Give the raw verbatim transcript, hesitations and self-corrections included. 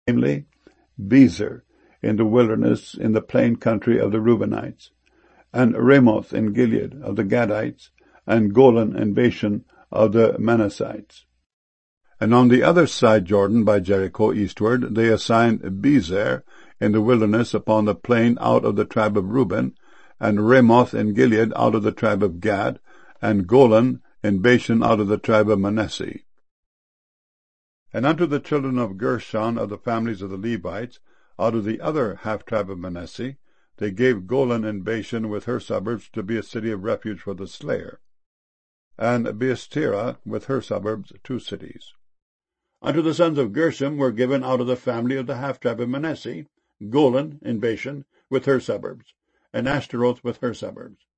namely, Bezer in the wilderness in the plain country of the Reubenites, and Ramoth in Gilead of the Gadites, and Golan and Bashan of the Manassites. And on the other side Jordan by Jericho eastward they assigned Bezer in the wilderness upon the plain out of the tribe of Reuben, and Ramoth in Gilead out of the tribe of Gad, and Golan and Bashan out of the tribe of Manasseh. And unto the children of Gershon of the families of the Levites, out of the other half-tribe of Manasseh, they gave Golan and Bashan with her suburbs to be a city of refuge for the slayer, and Beestira with her suburbs, two cities. Unto the sons of Gershom were given out of the family of the half-tribe of Manasseh, Golan in Bashan with her suburbs, and Ashtaroth with her suburbs.